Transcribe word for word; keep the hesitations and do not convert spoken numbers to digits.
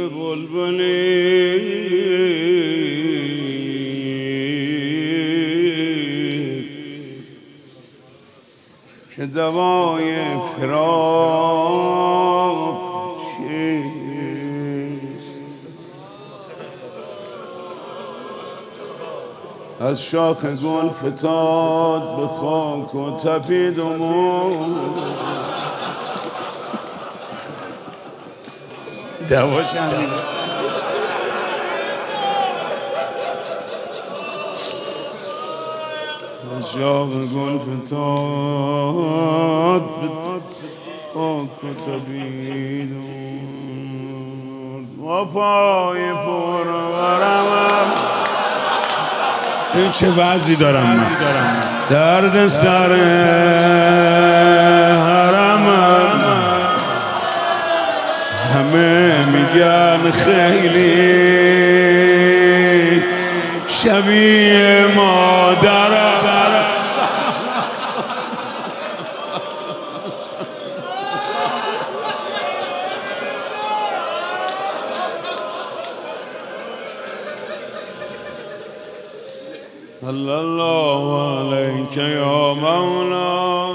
بلبلی که دوای فراق چیست. از شاخ گل فتاد به خاک و تپید و مرد. دواش همینه. از شاخ گل فتاد به خاک و تپید و مرد. و پای پرورمم این چه وضعی دارم من، درد سر حرمم. همه میگن خیلی شبیه مادرم. صلی الله علیک یا مولا